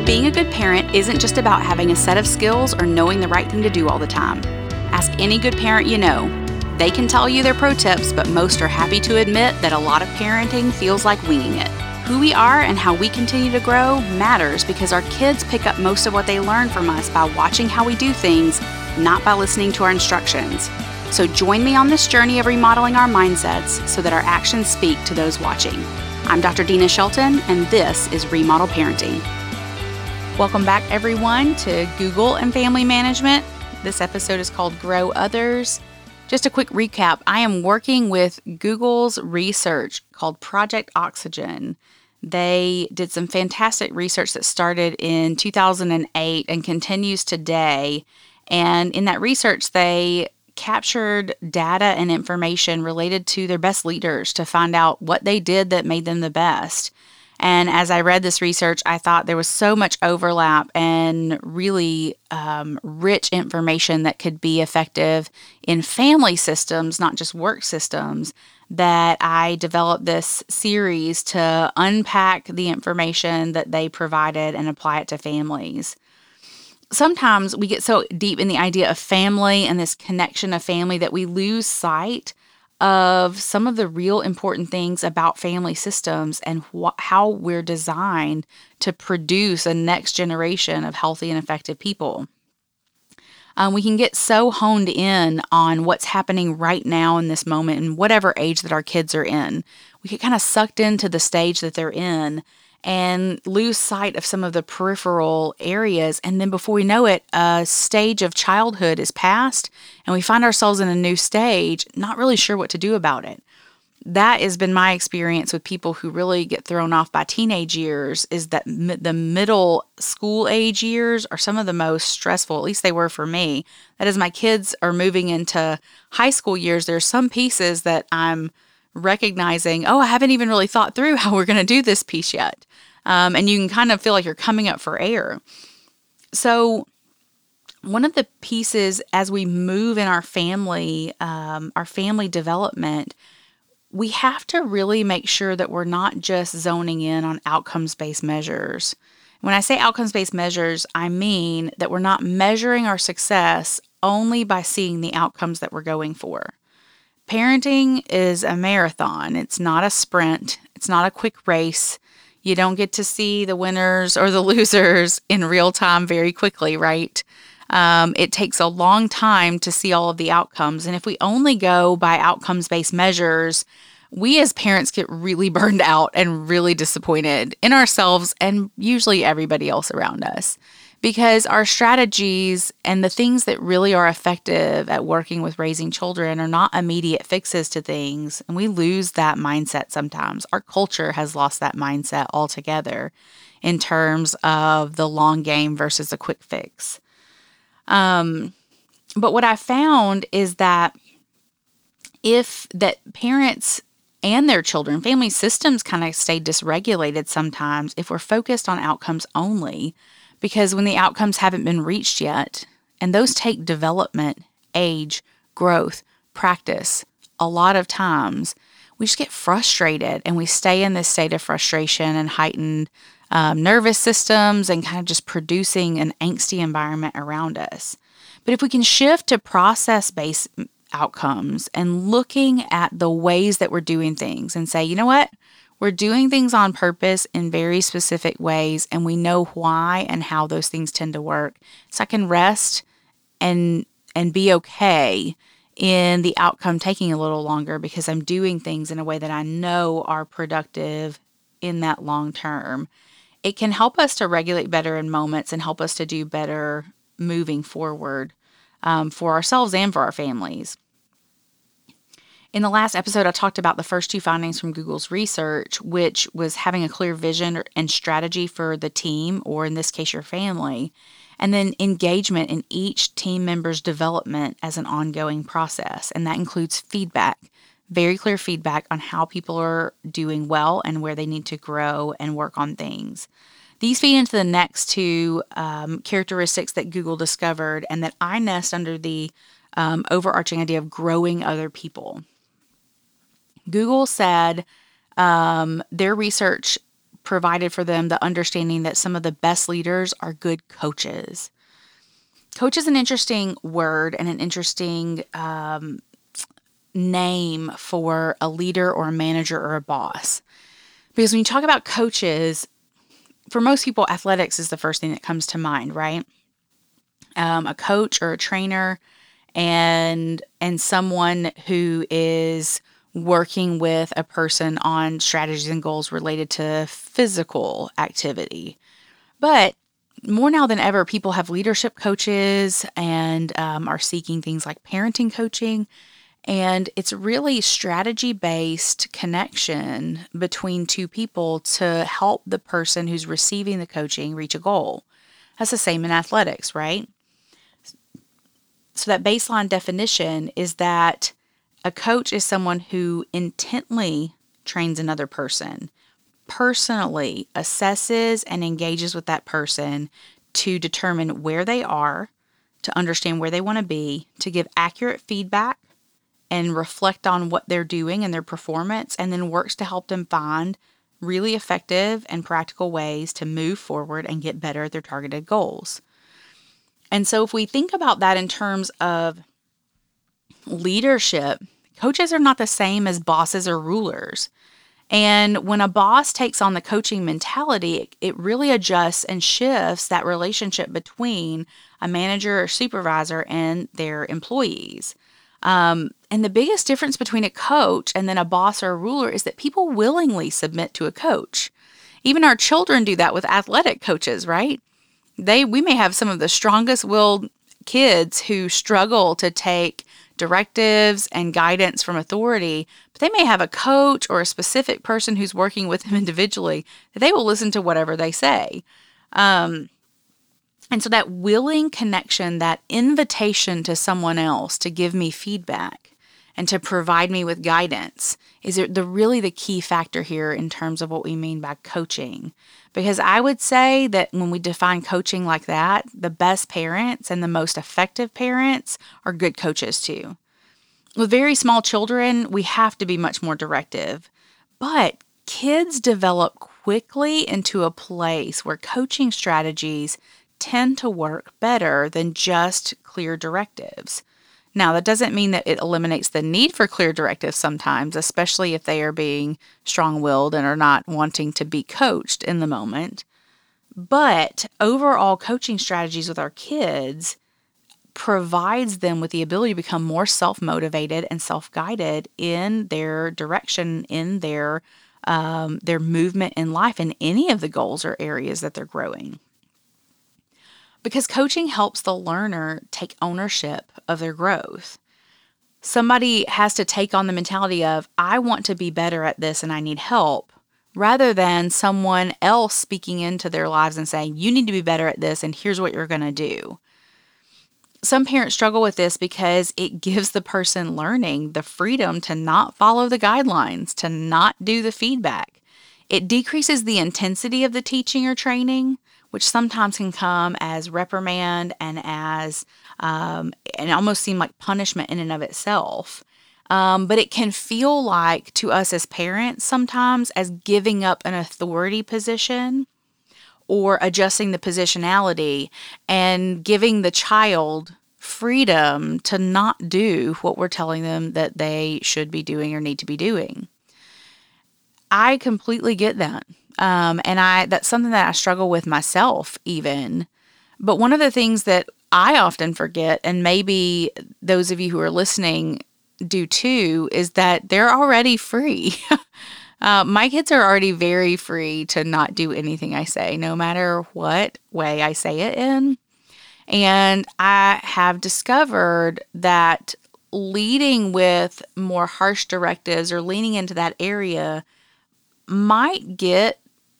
Being a good parent isn't just about having a set of skills or knowing the right thing to do all the time. Ask any good parent you know. They can tell you their pro tips, but most are happy to admit that a lot of parenting feels like winging it. Who we are and how we continue to grow matters because our kids pick up most of what they learn from us by watching how we do things, not by listening to our instructions. So join me on this journey of remodeling our mindsets so that our actions speak to those watching. I'm Dr. Dina Shelton, and this is Remodel Parenting. Welcome back, everyone, to Google and Family Management. This episode is called Grow Others. Just a quick recap, I am working with Google's research called Project Oxygen. They did some fantastic research that started in 2008 and continues today. And in that research, they captured data and information related to their best leaders to find out what they did that made them the best. And as I read this research, I thought there was so much overlap and really rich information that could be effective in family systems, not just work systems, that I developed this series to unpack the information that they provided and apply it to families. Sometimes we get so deep in the idea of family and this connection of family that we lose sight of some of the real important things about family systems and how we're designed to produce a next generation of healthy and effective people. We can get so honed in on what's happening right now in this moment and whatever age that our kids are in. We get kind of sucked into the stage that they're in and lose sight of some of the peripheral areas. And then before we know it, a stage of childhood is past and we find ourselves in a new stage, not really sure what to do about it. That has been my experience with people who really get thrown off by teenage years, is that the middle school age years are some of the most stressful, at least they were for me. That as my kids are moving into high school years, there's some pieces that I'm recognizing, I haven't even really thought through how we're going to do this piece yet. And you can kind of feel like you're coming up for air. So one of the pieces as we move in our family development, we have to really make sure that we're not just zoning in on outcomes-based measures. When I say outcomes-based measures, I mean that we're not measuring our success only by seeing the outcomes that we're going for. Parenting is a marathon. It's not a sprint. It's not a quick race. You don't get to see the winners or the losers in real time very quickly, right? It takes a long time to see all of the outcomes. And if we only go by outcomes-based measures, we as parents get really burned out and really disappointed in ourselves and usually everybody else around us. Because our strategies and the things that really are effective at working with raising children are not immediate fixes to things, and we lose that mindset sometimes. Our culture has lost that mindset altogether in terms of the long game versus a quick fix. But what I found is that parents and their children, family systems kind of stay dysregulated sometimes if we're focused on outcomes only. Because when the outcomes haven't been reached yet, and those take development, age, growth, practice, a lot of times, we just get frustrated and we stay in this state of frustration and heightened nervous systems and kind of just producing an angsty environment around us. But if we can shift to process-based outcomes and looking at the ways that we're doing things and say, you know what? We're doing things on purpose in very specific ways, and we know why and how those things tend to work. So I can rest and be okay in the outcome taking a little longer because I'm doing things in a way that I know are productive in that long term. It can help us to regulate better in moments and help us to do better moving forward for ourselves and for our families. In the last episode, I talked about the first two findings from Google's research, which was having a clear vision and strategy for the team, or in this case, your family, and then engagement in each team member's development as an ongoing process. And that includes feedback, very clear feedback on how people are doing well and where they need to grow and work on things. These feed into the next two characteristics that Google discovered and that I nest under the overarching idea of growing other people. Google said their research provided for them the understanding that some of the best leaders are good coaches. Coach is an interesting word and an interesting name for a leader or a manager or a boss. Because when you talk about coaches, for most people, athletics is the first thing that comes to mind, right? A coach or a trainer and someone who is working with a person on strategies and goals related to physical activity. But more now than ever, people have leadership coaches and are seeking things like parenting coaching. And it's really strategy-based connection between two people to help the person who's receiving the coaching reach a goal. That's the same in athletics, right? So that baseline definition is that a coach is someone who intently trains another person, personally assesses and engages with that person to determine where they are, to understand where they want to be, to give accurate feedback, and reflect on what they're doing and their performance, and then works to help them find really effective and practical ways to move forward and get better at their targeted goals. And so if we think about that in terms of leadership, coaches are not the same as bosses or rulers. And when a boss takes on the coaching mentality, it really adjusts and shifts that relationship between a manager or supervisor and their employees. And the biggest difference between a coach and then a boss or a ruler is that people willingly submit to a coach. Even our children do that with athletic coaches, right? We may have some of the strongest willed kids who struggle to take directives and guidance from authority, but they may have a coach or a specific person who's working with them individually that they will listen to whatever they say. And so that willing connection, that invitation to someone else to give me feedback and to provide me with guidance is really the key factor here in terms of what we mean by coaching. Because I would say that when we define coaching like that, the best parents and the most effective parents are good coaches too. With very small children, we have to be much more directive. But kids develop quickly into a place where coaching strategies tend to work better than just clear directives. Now, that doesn't mean that it eliminates the need for clear directives sometimes, especially if they are being strong-willed and are not wanting to be coached in the moment. But overall, coaching strategies with our kids provides them with the ability to become more self-motivated and self-guided in their direction, in their movement in life, in any of the goals or areas that they're growing. Because coaching helps the learner take ownership of their growth. Somebody has to take on the mentality of, I want to be better at this and I need help, rather than someone else speaking into their lives and saying, you need to be better at this and here's what you're going to do. Some parents struggle with this because it gives the person learning the freedom to not follow the guidelines, to not do the feedback. It decreases the intensity of the teaching or training, which sometimes can come as reprimand and as and almost seem like punishment in and of itself. But it can feel like to us as parents sometimes as giving up an authority position or adjusting the positionality and giving the child freedom to not do what we're telling them that they should be doing or need to be doing. I completely get that. And that's something that I struggle with myself even. But one of the things that I often forget, and maybe those of you who are listening do too, is that they're already free. My kids are already very free to not do anything I say, no matter what way I say it in. And I have discovered that leading with more harsh directives or leaning into that area might get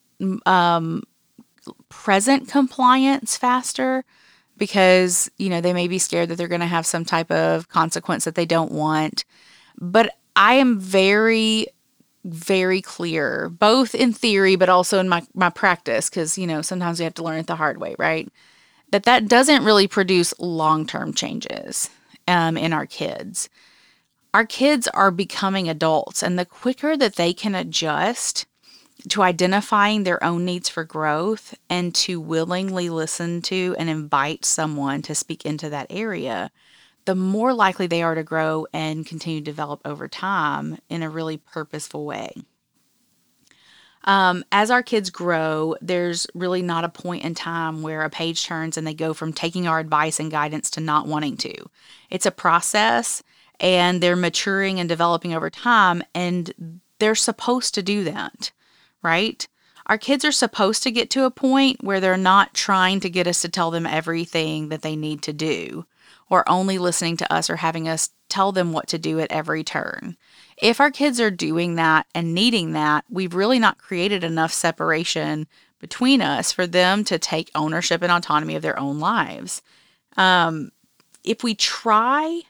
present compliance faster because, they may be scared that they're going to have some type of consequence that they don't want. But I am very, very clear, both in theory, but also in my practice, because, sometimes we have to learn it the hard way, right? That doesn't really produce long-term changes in our kids. Our kids are becoming adults, and the quicker that they can adjust to identifying their own needs for growth, and to willingly listen to and invite someone to speak into that area, the more likely they are to grow and continue to develop over time in a really purposeful way. As our kids grow, there's really not a point in time where a page turns and they go from taking our advice and guidance to not wanting to. It's a process, and they're maturing and developing over time, and they're supposed to do that, right? Our kids are supposed to get to a point where they're not trying to get us to tell them everything that they need to do, or only listening to us or having us tell them what to do at every turn. If our kids are doing that and needing that, we've really not created enough separation between us for them to take ownership and autonomy of their own lives. If we try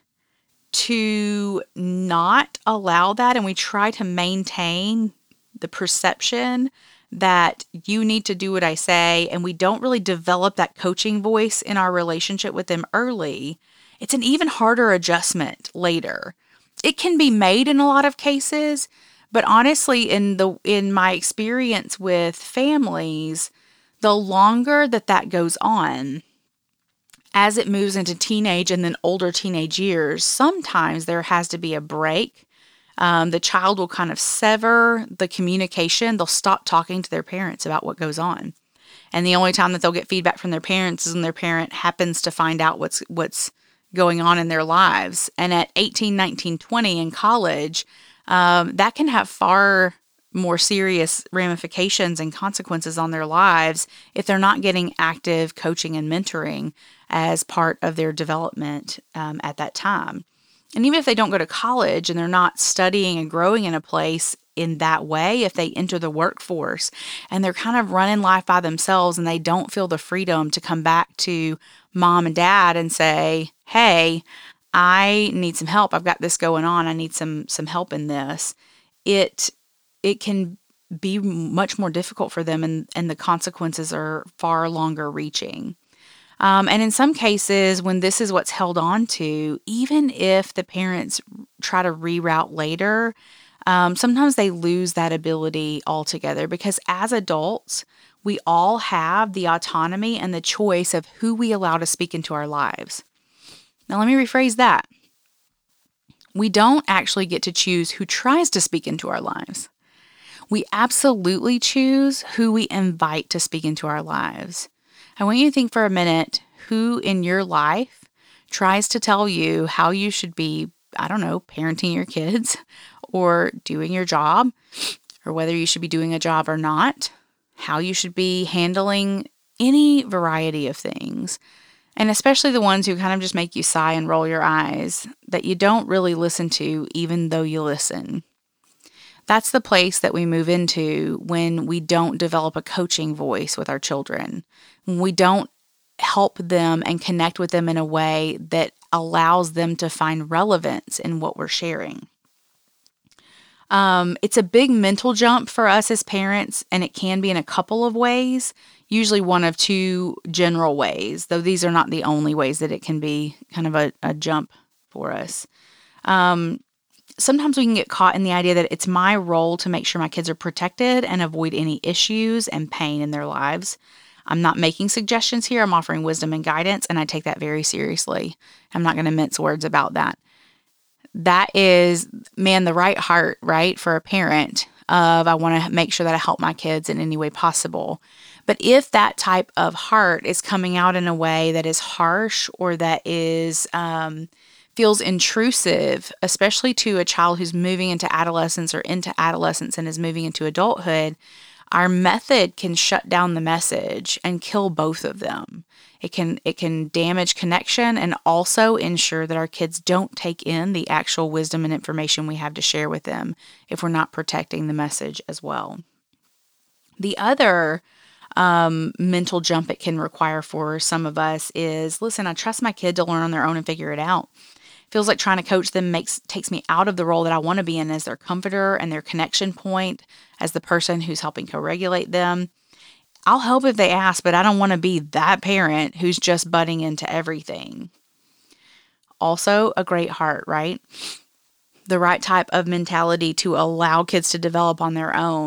to not allow that, and we try to maintain the perception that you need to do what I say, and we don't really develop that coaching voice in our relationship with them early, it's an even harder adjustment later. It can be made in a lot of cases, but honestly, in my experience with families, the longer that goes on, as it moves into teenage and then older teenage years, sometimes there has to be a break. The child will kind of sever the communication. They'll stop talking to their parents about what goes on. And the only time that they'll get feedback from their parents is when their parent happens to find out what's going on in their lives. And at 18, 19, 20 in college, that can have far more serious ramifications and consequences on their lives if they're not getting active coaching and mentoring as part of their development at that time. And even if they don't go to college and they're not studying and growing in a place in that way, if they enter the workforce and they're kind of running life by themselves and they don't feel the freedom to come back to mom and dad and say, hey, I need some help. I've got this going on. I need some help in this. It can be much more difficult for them, and the consequences are far longer reaching. And in some cases, when this is what's held on to, even if the parents try to reroute later, sometimes they lose that ability altogether, because as adults, we all have the autonomy and the choice of who we allow to speak into our lives. Now, let me rephrase that. We don't actually get to choose who tries to speak into our lives. We absolutely choose who we invite to speak into our lives. I want you to think for a minute who in your life tries to tell you how you should be, parenting your kids or doing your job, or whether you should be doing a job or not, how you should be handling any variety of things. And especially the ones who kind of just make you sigh and roll your eyes, that you don't really listen to, even though you listen. That's the place that we move into when we don't develop a coaching voice with our children. When we don't help them and connect with them in a way that allows them to find relevance in what we're sharing. It's a big mental jump for us as parents, and it can be in a couple of ways, usually one of two general ways, though these are not the only ways that it can be kind of a jump for us. Sometimes we can get caught in the idea that it's my role to make sure my kids are protected and avoid any issues and pain in their lives. I'm not making suggestions here. I'm offering wisdom and guidance, and I take that very seriously. I'm not going to mince words about that. That is, the right heart, right, for a parent of I want to make sure that I help my kids in any way possible. But if that type of heart is coming out in a way that is harsh or that is feels intrusive, especially to a child who's moving into adolescence or into adolescence and is moving into adulthood, our method can shut down the message and kill both of them. It can damage connection and also ensure that our kids don't take in the actual wisdom and information we have to share with them if we're not protecting the message as well. The other mental jump it can require for some of us is, listen, I trust my kid to learn on their own and figure it out. Feels like trying to coach them takes me out of the role that I want to be in as their comforter and their connection point, as the person who's helping co-regulate them. I'll help if they ask, but I don't want to be that parent who's just butting into everything. Also, a great heart, right? The right type of mentality to allow kids to develop on their own,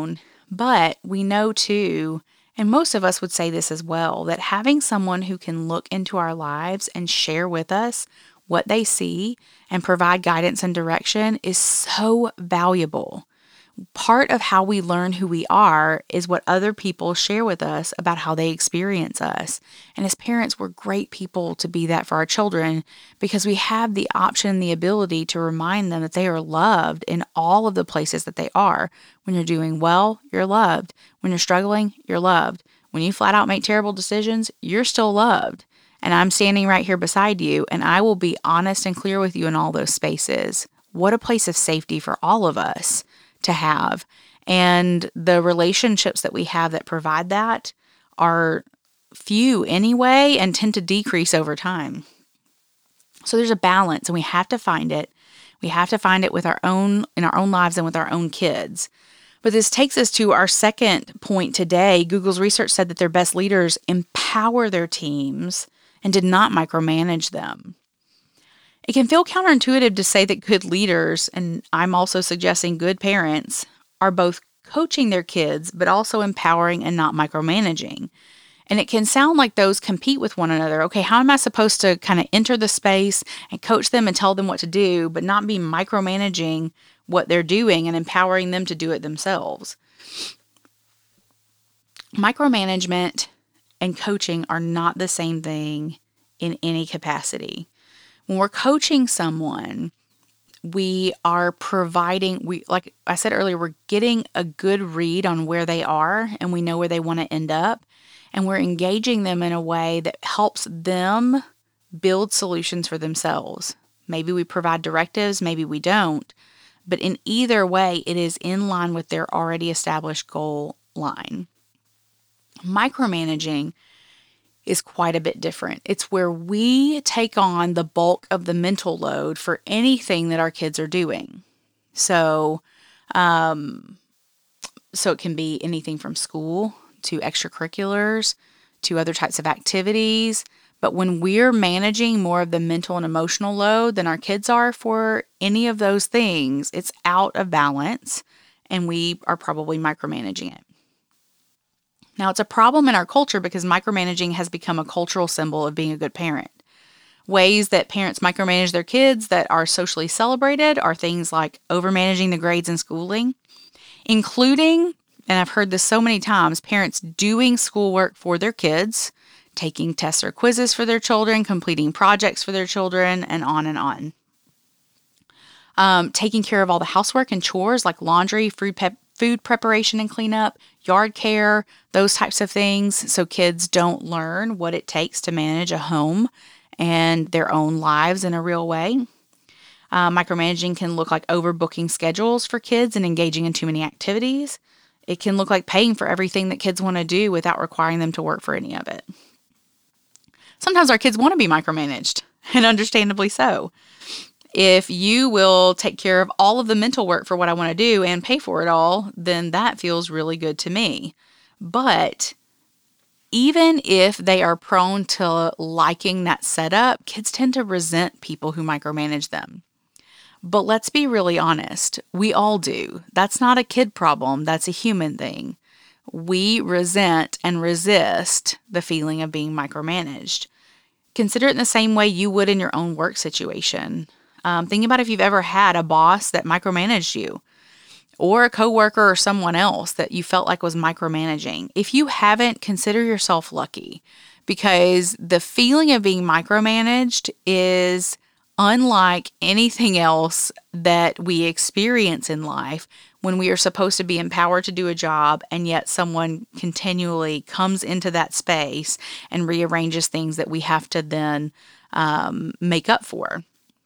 But we know too, and most of us would say this as well, that having someone who can look into our lives and share with us what they see and provide guidance and direction is so valuable. Part of how we learn who we are is what other people share with us about how they experience us. And as parents, we're great people to be that for our children because we have the option, the ability to remind them that they are loved in all of the places that they are. When you're doing well, you're loved. When you're struggling, you're loved. When you flat out make terrible decisions, you're still loved. And I'm standing right here beside you, and I will be honest and clear with you in all those spaces. What a place of safety for all of us to have. And the relationships that we have that provide that are few anyway and tend to decrease over time. So there's a balance and we have to find it. We have to find it in our own lives and with our own kids. But this takes us to our second point today. Google's research said that their best leaders empower their teams and did not micromanage them. It can feel counterintuitive to say that good leaders, and I'm also suggesting good parents, are both coaching their kids, but also empowering and not micromanaging. And it can sound like those compete with one another. Okay, how am I supposed to kind of enter the space and coach them and tell them what to do, but not be micromanaging what they're doing and empowering them to do it themselves? Micromanagement and coaching are not the same thing in any capacity. When we're coaching someone, we are providing, like I said earlier, we're getting a good read on where they are and we know where they want to end up. And we're engaging them in a way that helps them build solutions for themselves. Maybe we provide directives, maybe we don't. But in either way, it is in line with their already established goal line. Micromanaging is quite a bit different. It's where we take on the bulk of the mental load for anything that our kids are doing. So it can be anything from school to extracurriculars to other types of activities. But when we're managing more of the mental and emotional load than our kids are for any of those things, it's out of balance and we are probably micromanaging it. Now, it's a problem in our culture because micromanaging has become a cultural symbol of being a good parent. Ways that parents micromanage their kids that are socially celebrated are things like overmanaging the grades and schooling, including, and I've heard this so many times, parents doing schoolwork for their kids, taking tests or quizzes for their children, completing projects for their children, and on and on. Taking care of all the housework and chores like laundry, food preparation and cleanup, yard care, those types of things, so kids don't learn what it takes to manage a home and their own lives in a real way. Micromanaging can look like overbooking schedules for kids and engaging in too many activities. It can look like paying for everything that kids want to do without requiring them to work for any of it. Sometimes our kids want to be micromanaged, and understandably so. If you will take care of all of the mental work for what I want to do and pay for it all, then that feels really good to me. But even if they are prone to liking that setup, kids tend to resent people who micromanage them. But let's be really honest. We all do. That's not a kid problem. That's a human thing. We resent and resist the feeling of being micromanaged. Consider it in the same way you would in your own work situation. Think about if you've ever had a boss that micromanaged you, or a coworker or someone else that you felt like was micromanaging. If you haven't, consider yourself lucky, because the feeling of being micromanaged is unlike anything else that we experience in life when we are supposed to be empowered to do a job, and yet someone continually comes into that space and rearranges things that we have to then make up for.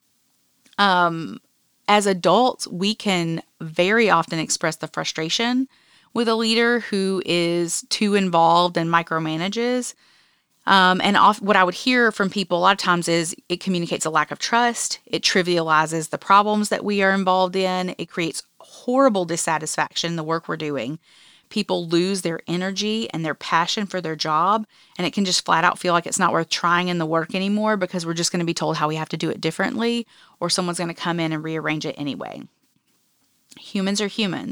As adults, we can very often express the frustration with a leader who is too involved and micromanages. What I would hear from people a lot of times is it communicates a lack of trust. It trivializes the problems that we are involved in. It creates horrible dissatisfaction in the work we're doing. People lose their energy and their passion for their job, and it can just flat out feel like it's not worth trying in the work anymore because we're just going to be told how we have to do it differently, or someone's going to come in and rearrange it anyway. Humans are humans,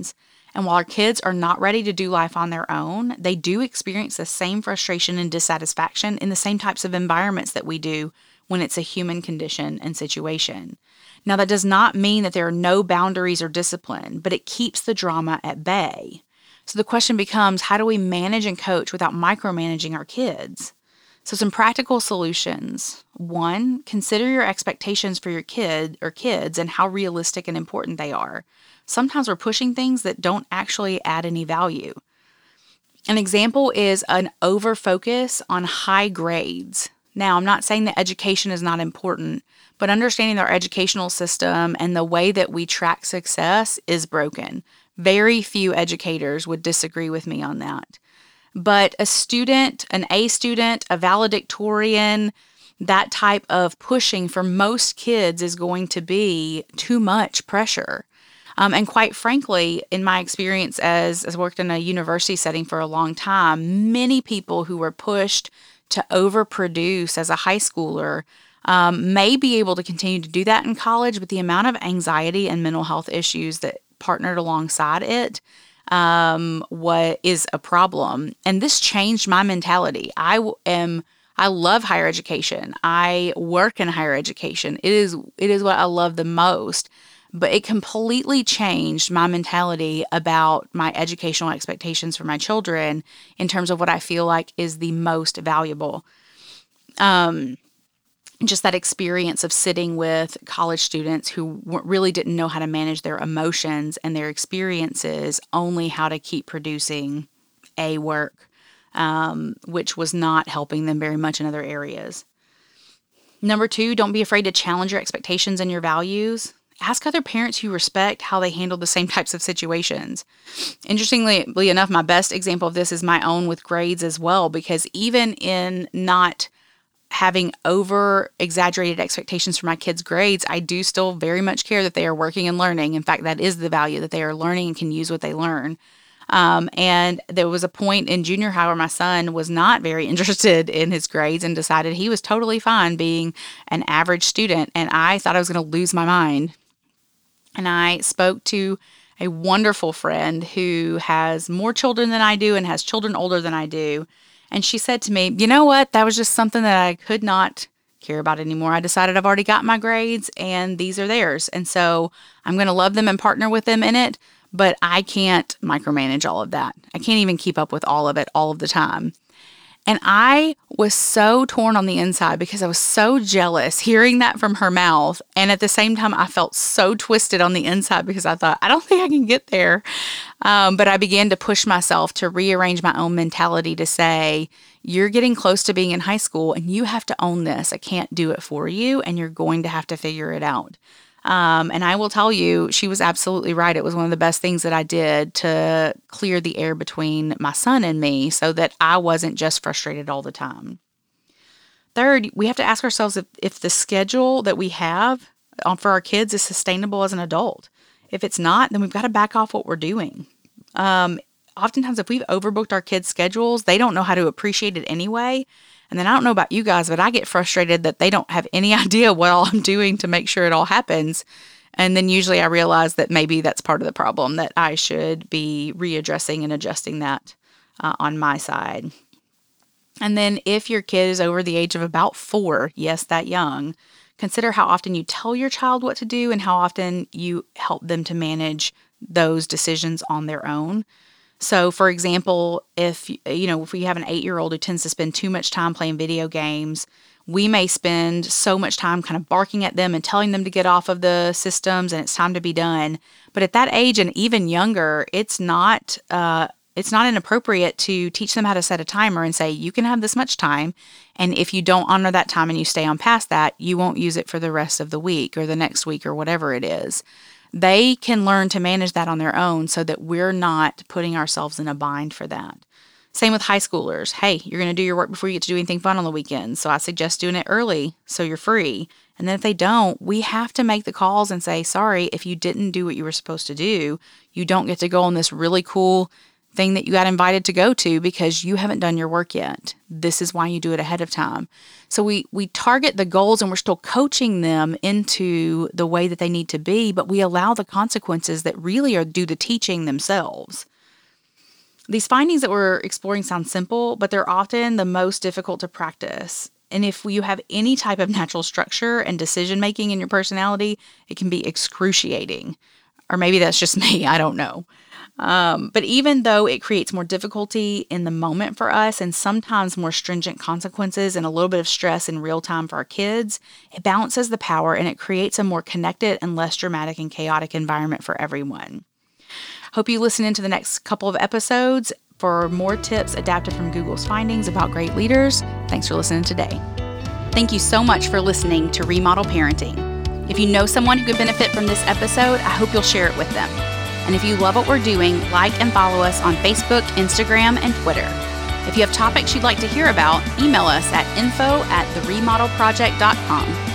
And while our kids are not ready to do life on their own, they do experience the same frustration and dissatisfaction in the same types of environments that we do when it's a human condition and situation. Now, that does not mean that there are no boundaries or discipline, but it keeps the drama at bay. So the question becomes, how do we manage and coach without micromanaging our kids? So some practical solutions. 1, consider your expectations for your kid or kids and how realistic and important they are. Sometimes we're pushing things that don't actually add any value. An example is an over-focus on high grades. Now, I'm not saying that education is not important, but understanding our educational system and the way that we track success is broken. Very few educators would disagree with me on that. But a student, an A student, a valedictorian, that type of pushing for most kids is going to be too much pressure. And quite frankly, in my experience as I worked in a university setting for a long time, many people who were pushed to overproduce as a high schooler may be able to continue to do that in college, but the amount of anxiety and mental health issues that partnered alongside it what is a problem. And this changed my mentality. I love higher education. I work in higher education. It is what I love the most. But it completely changed my mentality about my educational expectations for my children in terms of what I feel like is the most valuable. Just that experience of sitting with college students who really didn't know how to manage their emotions and their experiences, only how to keep producing A work, which was not helping them very much in other areas. Number 2, don't be afraid to challenge your expectations and your values. Ask other parents you respect how they handle the same types of situations. Interestingly enough, my best example of this is my own with grades as well, because even in not having over-exaggerated expectations for my kids' grades, I do still very much care that they are working and learning. In fact, that is the value, that they are learning and can use what they learn. And there was a point in junior high where my son was not very interested in his grades and decided he was totally fine being an average student. And I thought I was going to lose my mind. And I spoke to a wonderful friend who has more children than I do and has children older than I do. And she said to me, you know what? That was just something that I could not care about anymore. I decided I've already got my grades and these are theirs. And so I'm going to love them and partner with them in it, but I can't micromanage all of that. I can't even keep up with all of it all of the time. And I was so torn on the inside because I was so jealous hearing that from her mouth. And at the same time, I felt so twisted on the inside because I thought, I don't think I can get there. But I began to push myself to rearrange my own mentality to say, you're getting close to being in high school and you have to own this. I can't do it for you and you're going to have to figure it out. And I will tell you, she was absolutely right. It was one of the best things that I did to clear the air between my son and me so that I wasn't just frustrated all the time. Third, we have to ask ourselves if the schedule that we have for our kids is sustainable as an adult. If it's not, then we've got to back off what we're doing. Oftentimes, if we've overbooked our kids' schedules, they don't know how to appreciate it anyway. And then I don't know about you guys, but I get frustrated that they don't have any idea what all I'm doing to make sure it all happens. And then usually I realize that maybe that's part of the problem, that I should be readdressing and adjusting that on my side. And then if your kid is over the age of about 4, yes, that young, consider how often you tell your child what to do and how often you help them to manage those decisions on their own. So, for example, if we have an 8-year-old who tends to spend too much time playing video games, we may spend so much time kind of barking at them and telling them to get off of the systems and it's time to be done. But at that age and even younger, it's not inappropriate to teach them how to set a timer and say, you can have this much time. And if you don't honor that time and you stay on past that, you won't use it for the rest of the week or the next week or whatever it is. They can learn to manage that on their own so that we're not putting ourselves in a bind for that. Same with high schoolers. Hey, you're going to do your work before you get to do anything fun on the weekends. So I suggest doing it early so you're free. And then if they don't, we have to make the calls and say, sorry, if you didn't do what you were supposed to do, you don't get to go on this really cool thing that you got invited to go to because you haven't done your work yet. This is why you do it ahead of time. So we target the goals and we're still coaching them into the way that they need to be, but we allow the consequences that really are due to teaching themselves. These findings that we're exploring sound simple, but they're often the most difficult to practice. And if you have any type of natural structure and decision-making in your personality, it can be excruciating. Or maybe that's just me, I don't know. But even though it creates more difficulty in the moment for us and sometimes more stringent consequences and a little bit of stress in real time for our kids, it balances the power and it creates a more connected and less dramatic and chaotic environment for everyone. Hope you listen into the next couple of episodes for more tips adapted from Google's findings about great leaders. Thanks for listening today. Thank you so much for listening to Remodel Parenting. If you know someone who could benefit from this episode, I hope you'll share it with them. And if you love what we're doing, like and follow us on Facebook, Instagram, and Twitter. If you have topics you'd like to hear about, email us at info@theremodelproject.com.